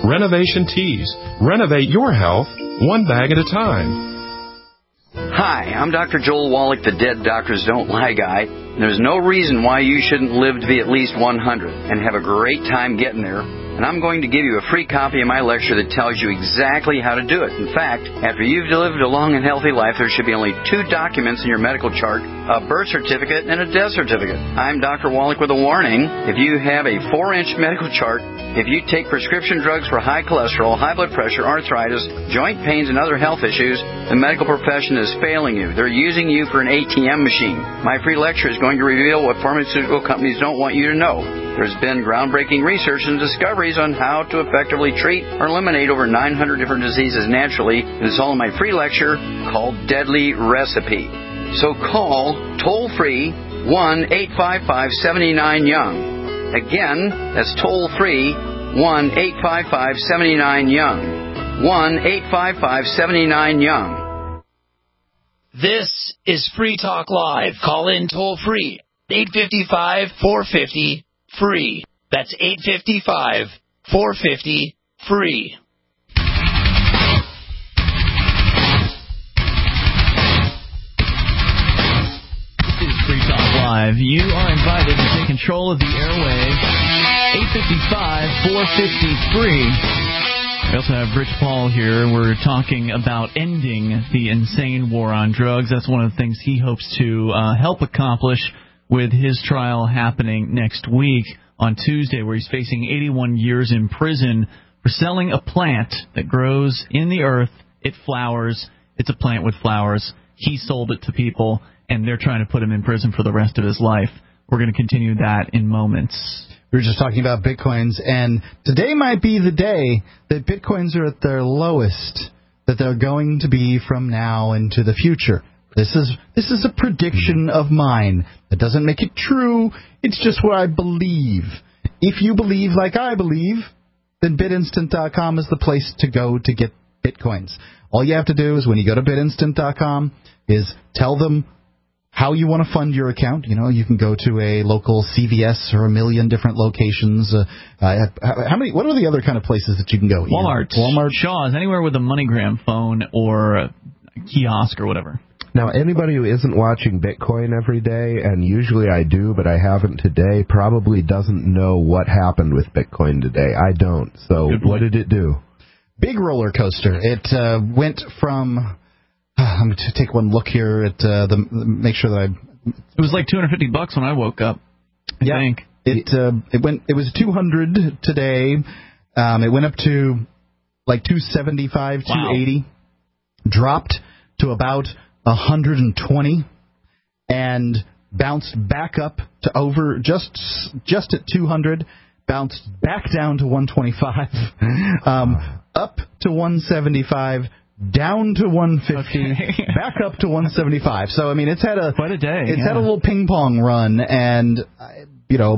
Renovation Teas. Renovate your health one bag at a time. Hi, I'm Doctor Joel Wallach, the Dead Doctors Don't Lie guy. There's no reason why you shouldn't live to be at least one hundred and have a great time getting there. And I'm going to give you a free copy of my lecture that tells you exactly how to do it. In fact, after you've lived a long and healthy life, there should be only two documents in your medical chart, a birth certificate and a death certificate. I'm Doctor Wallach with a warning. If you have a four-inch medical chart, if you take prescription drugs for high cholesterol, high blood pressure, arthritis, joint pains, and other health issues, the medical profession is failing you. They're using you for an A T M machine. My free lecture is going to reveal what pharmaceutical companies don't want you to know. There's been groundbreaking research and discoveries on how to effectively treat or eliminate over nine hundred different diseases naturally. And it's all in my free lecture called Deadly Recipe. So call toll-free one eight five five, seven nine, young. Again, that's toll-free one eight five five, seven nine, young. one eight five five, seven nine, young. This is Free Talk Live. Call in toll-free. eight five five, four five zero, free. That's eight five five, four five zero, free. This is Free Talk Live. You are invited to take control of the airwaves. eight five five, four five zero, free. We also have Rich Paul here. We're talking about ending the insane war on drugs. That's one of the things he hopes to uh, help accomplish with his trial happening next week on Tuesday, where he's facing eighty-one years in prison for selling a plant that grows in the earth. It flowers. It's a plant with flowers. He sold it to people, and they're trying to put him in prison for the rest of his life. We're going to continue that in moments. We were just talking about Bitcoins, and today might be the day that Bitcoins are at their lowest that they're going to be from now into the future. This is this is a prediction of mine. It doesn't make it true. It's just what I believe. If you believe like I believe, then Bitinstant dot com is the place to go to get Bitcoins. All you have to do is when you go to Bitinstant dot com is tell them how you want to fund your account. You know, you can go to a local C V S or a million different locations. Uh, uh, how many? What are the other kind of places that you can go? Walmart, Walmart, Shaw's, anywhere with a MoneyGram phone or a kiosk or whatever. Now, anybody who isn't watching Bitcoin every day, and usually I do, but I haven't today, probably doesn't know what happened with Bitcoin today. I don't. So what did it do? Big roller coaster. It uh, went from... I'm going to take one look here at uh, the make sure that I. It was like two hundred fifty bucks when I woke up. I yeah, think it uh, it went. It was two hundred today. Um, it went up to like two seventy five, wow. two eighty. Dropped to about a hundred and twenty, and bounced back up to over just just at two hundred. Bounced back down to one twenty five. um, up to one seventy five. Down to one fifty, okay. Back up to one seventy-five. So, I mean, it's had a quite a day. It's yeah. had a little ping pong run, and you know,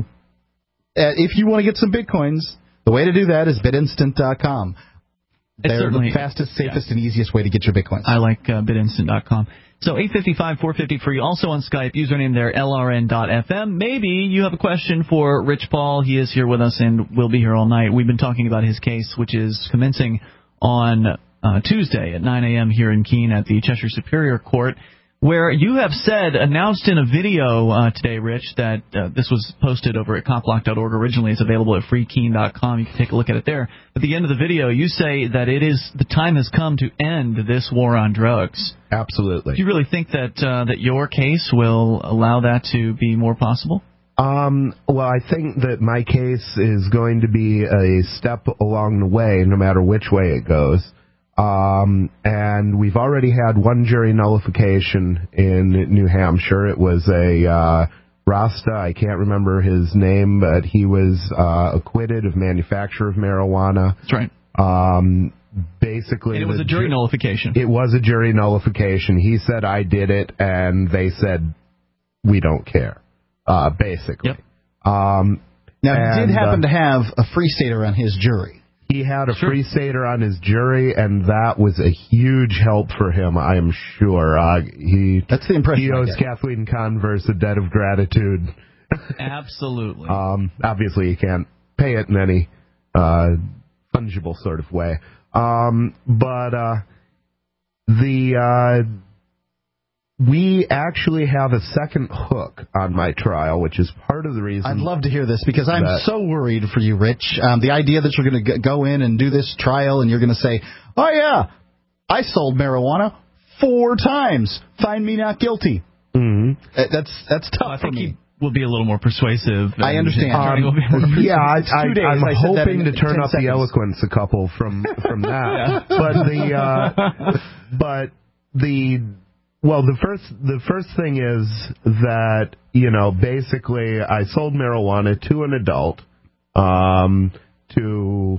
if you want to get some bitcoins, the way to do that is Bitinstant dot com. They're the fastest, safest, yeah. and easiest way to get your bitcoins. I like uh, Bitinstant dot com. So eight five five, four five zero, free. Also on Skype, username there L R N dot F M. Maybe you have a question for Rich Paul. He is here with us and will be here all night. We've been talking about his case, which is commencing on Uh, Tuesday at nine a.m. here in Keene at the Cheshire Superior Court, where you have said, announced in a video uh, today, Rich, that uh, this was posted over at coplock dot org originally. It's available at free keene dot com. You can take a look at it there. At the end of the video, you say that it is the time has come to end this war on drugs. Absolutely. Do you really think that uh, that your case will allow that to be more possible? Um, well, I think that my case is going to be a step along the way, no matter which way it goes. Um, and we've already had one jury nullification in New Hampshire. It was a uh, Rasta, I can't remember his name, but he was uh, acquitted of manufacture of marijuana. That's right. Um, basically, and it was a jury ju- nullification. It was a jury nullification. He said, I did it, and they said, we don't care, uh, basically. Yep. Um, now, he and, did happen uh, to have a free stater on his jury. He had a sure. free stater on his jury, and that was a huge help for him, I am sure. Uh, he That's the impression He owes Kathleen Converse a debt of gratitude. Absolutely. um, obviously, he can't pay it in any uh, fungible sort of way. Um, but uh, the uh, we actually have a second hook on my trial, which is part of the reason. I'd love to hear this because I'm that, so worried for you, Rich. Um, the idea that you're going to go in and do this trial and you're going to say, "Oh yeah, I sold marijuana four times. Find me not guilty." Mm-hmm. That's that's tough well, I for think me. He will be a little more persuasive. I understand. Um, yeah, I, I, days, I'm I hoping to turn up seconds. the eloquence a couple from from that. But the uh, but the well, the first the first thing is that, you know, basically I sold marijuana to an adult, um, to.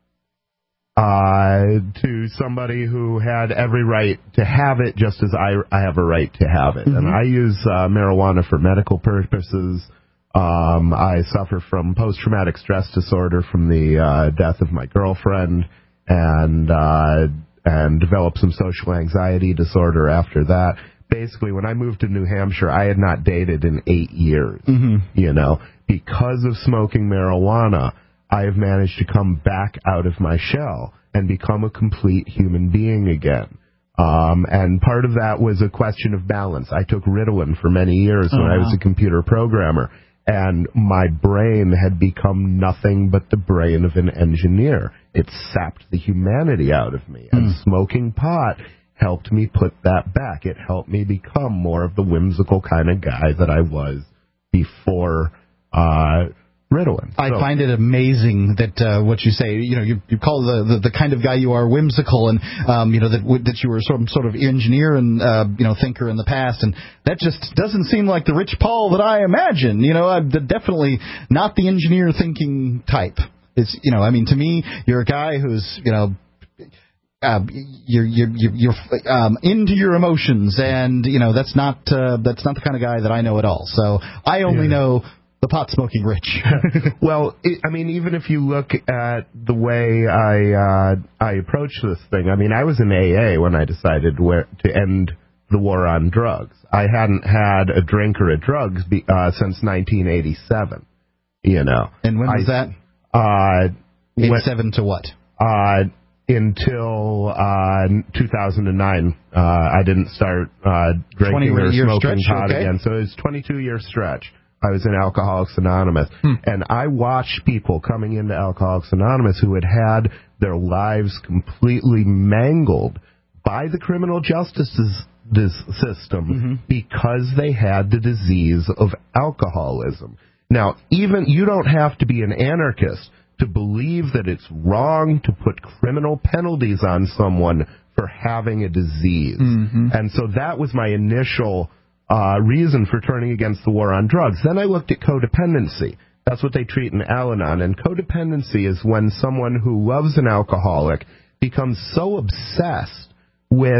Uh, to somebody who had every right to have it, just as I, I have a right to have it. Mm-hmm. And I use uh, marijuana for medical purposes. Um, I suffer from post-traumatic stress disorder from the uh, death of my girlfriend, and uh, and developed some social anxiety disorder after that. Basically, when I moved to New Hampshire, I had not dated in eight years. Mm-hmm. You know, because of smoking marijuana, I have managed to come back out of my shell and become a complete human being again. Um, and part of that was a question of balance. I took Ritalin for many years when uh-huh. I was a computer programmer, and my brain had become nothing but the brain of an engineer. It sapped the humanity out of me. Mm. And smoking pot helped me put that back. It helped me become more of the whimsical kind of guy that I was before uh Ritalin. I so. find it amazing that uh, what you say, you know, you, you call the, the the kind of guy you are whimsical, and um, you know that that you were sort of, sort of engineer and uh, you know thinker in the past, and that just doesn't seem like the Rich Paul that I imagine. You know, I'm definitely not the engineer thinking type. It's you know, I mean, to me, you're a guy who's you know. Uh, you're you're you're um, into your emotions, and you know that's not uh, that's not the kind of guy that I know at all. So I only yeah. know the pot smoking Rich. Well, it, I mean, even if you look at the way I uh, I approach this thing, I mean, I was in A A when I decided where to end the war on drugs. I hadn't had a drink or a drugs be, uh, since nineteen eighty-seven. You know, and when was I, that? Uh, eighty-seven to what? Uh, until uh, two thousand nine, uh, I didn't start uh, drinking or smoking stretch, pot okay. again. So it was a twenty-two year stretch. I was in Alcoholics Anonymous, hmm. and I watched people coming into Alcoholics Anonymous who had had their lives completely mangled by the criminal justice system mm-hmm. because they had the disease of alcoholism. Now, even you don't have to be an anarchist to believe that it's wrong to put criminal penalties on someone for having a disease. Mm-hmm. And so that was my initial uh, reason for turning against the war on drugs. Then I looked at codependency. That's what they treat in Al-Anon. And codependency is when someone who loves an alcoholic becomes so obsessed with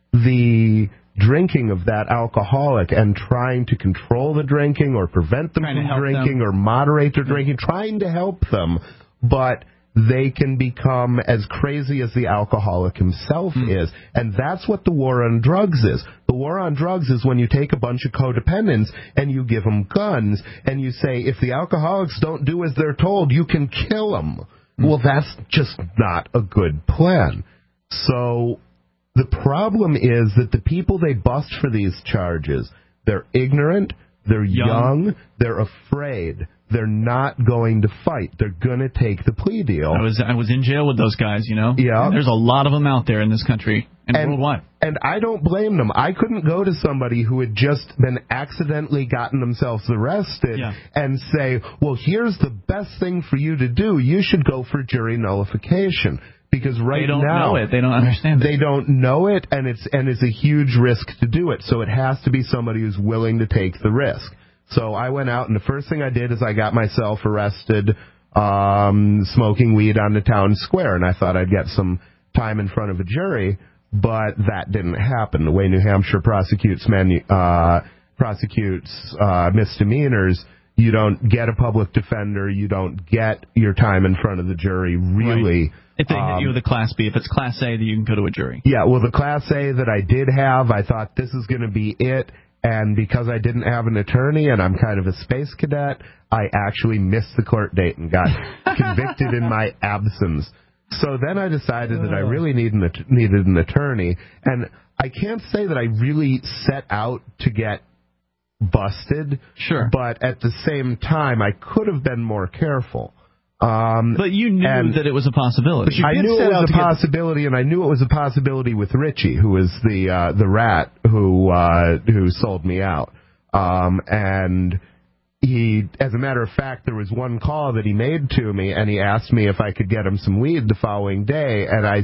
the drinking of that alcoholic and trying to control the drinking or prevent them trying from drinking them. or moderate their drinking, trying to help them, but they can become as crazy as the alcoholic himself mm. is. And that's what the war on drugs is. The war on drugs is when you take a bunch of codependents and you give them guns and you say, if the alcoholics don't do as they're told, you can kill them. Mm. Well, that's just not a good plan. So the problem is that the people they bust for these charges, they're ignorant, they're young, young they're afraid. They're not going to fight. They're going to take the plea deal. I was I was in jail with those guys, you know. Yeah. And there's a lot of them out there in this country and, and worldwide. And I don't blame them. I couldn't go to somebody who had just been accidentally gotten themselves arrested yeah. and say, well, here's the best thing for you to do. You should go for jury nullification. Because right they don't now know it. They don't understand it. They don't know it, and it's and it's a huge risk to do it. So it has to be somebody who's willing to take the risk. So I went out, and the first thing I did is I got myself arrested um, smoking weed on the town square, and I thought I'd get some time in front of a jury, but that didn't happen. The way New Hampshire prosecutes manu- uh, prosecutes uh, misdemeanors, you don't get a public defender, you don't get your time in front of the jury, really. Right. If they hit um, you with a Class B. If it's Class A, then you can go to a jury. Yeah, well, the Class A that I did have, I thought this is going to be it. And because I didn't have an attorney and I'm kind of a space cadet, I actually missed the court date and got convicted in my absence. So then I decided that I really need an, needed an attorney, and I can't say that I really set out to get busted. Sure. But at the same time, I could have been more careful. Um, but you knew that it was a possibility. I knew it was a possibility, and I knew it was a possibility with Richie, who was the uh, the rat who uh, who sold me out. Um, and he, as a matter of fact, there was one call that he made to me, and he asked me if I could get him some weed the following day, and I,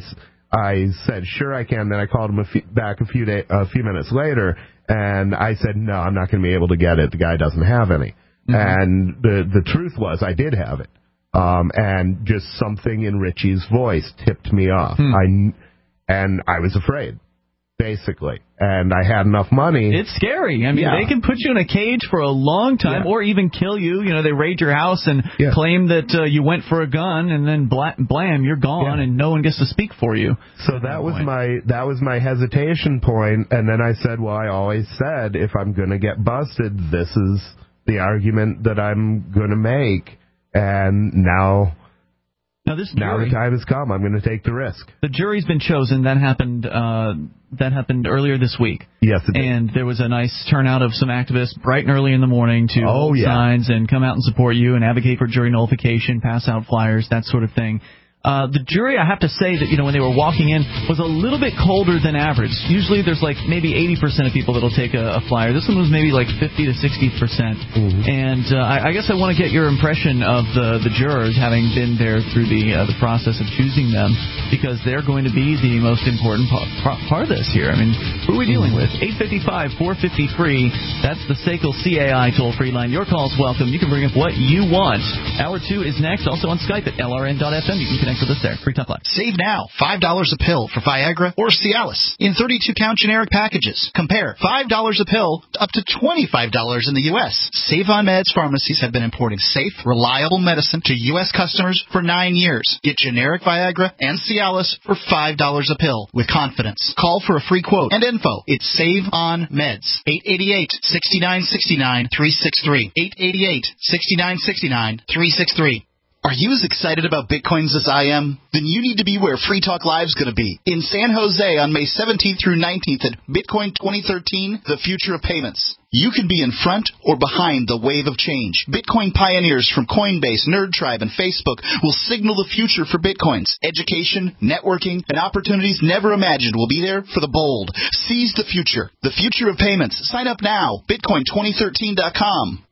I said, sure I can. Then I called him a few, back a few day, a few minutes later, and I said, no, I'm not going to be able to get it. The guy doesn't have any. Mm-hmm. And the the truth was, I did have it. Um, and just something in Richie's voice tipped me off. Hmm. I, and I was afraid, basically. And I had enough money. It's scary. I mean, yeah. they can put you in a cage for a long time, yeah. or even kill you. You know, they raid your house and yeah. claim that uh, you went for a gun, and then bla- blam, you're gone, yeah. and no one gets to speak for you. So that was point. my that was my hesitation point. And then I said, well, I always said, if I'm going to get busted, this is the argument that I'm going to make. And now, now, this now jury, the time has come. I'm going to take the risk. The jury's been chosen. That happened. Uh, that happened earlier this week. Yes, it did. And there was a nice turnout of some activists, bright and early in the morning, to oh, hold yeah. signs and come out and support you and advocate for jury nullification, pass out flyers, that sort of thing. Uh, the jury, I have to say that, you know, when they were walking in, was a little bit colder than average. Usually there's like maybe eighty percent of people that'll take a, a flyer. This one was maybe like fifty to sixty percent. Mm-hmm. And uh, I, I guess I want to get your impression of the, the jurors, having been there through the uh, the process of choosing them, because they're going to be the most important part, part of this here. I mean, who are we dealing with? eight five five, four five zero, free. That's the S A C L C A I toll-free line. Your call's welcome. You can bring up what you want. Hour two is next. Also on Skype at L R N dot F M. You can connect with us there. Free Talk Live. Save now. five dollars a pill for Viagra or Cialis in thirty-two count generic packages. Compare five dollars a pill up to twenty-five dollars in the U S Save on Meds pharmacies have been importing safe, reliable medicine to U S customers for nine years. Get generic Viagra and Cialis for five dollars a pill with confidence. Call for a free quote and info. It's Save on Meds. eight eight eight, six nine six nine, three six three. eight eight eight, six nine six nine, three six three. Are you as excited about Bitcoins as I am? Then you need to be where Free Talk Live's going to be. In San Jose on May seventeenth through nineteenth at Bitcoin twenty thirteen, The Future of Payments. You can be in front or behind the wave of change. Bitcoin pioneers from Coinbase, NerdTribe, and Facebook will signal the future for Bitcoins. Education, networking, and opportunities never imagined will be there for the bold. Seize the future. The Future of Payments. Sign up now. Bitcoin twenty thirteen dot com.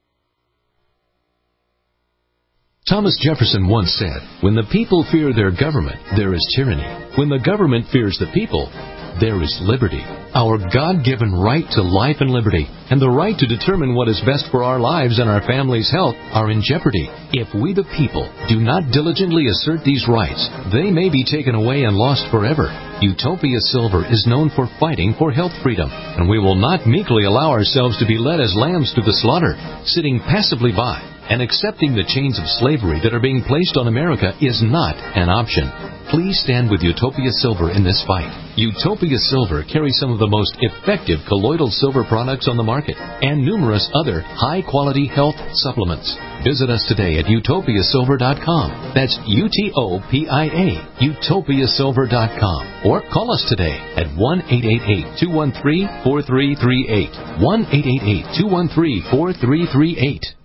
Thomas Jefferson once said, when the people fear their government, there is tyranny. When the government fears the people, there is liberty. Our God-given right to life and liberty, and the right to determine what is best for our lives and our families' health, are in jeopardy. If we the people do not diligently assert these rights, they may be taken away and lost forever. Utopia Silver is known for fighting for health freedom, and we will not meekly allow ourselves to be led as lambs to the slaughter, sitting passively by. And accepting the chains of slavery that are being placed on America is not an option. Please stand with Utopia Silver in this fight. Utopia Silver carries some of the most effective colloidal silver products on the market and numerous other high-quality health supplements. Visit us today at utopia silver dot com. That's U T O P I A, utopia silver dot com. Or call us today at one eight eight eight, two one three, four three three eight. one eight eight eight, two one three, four three three eight.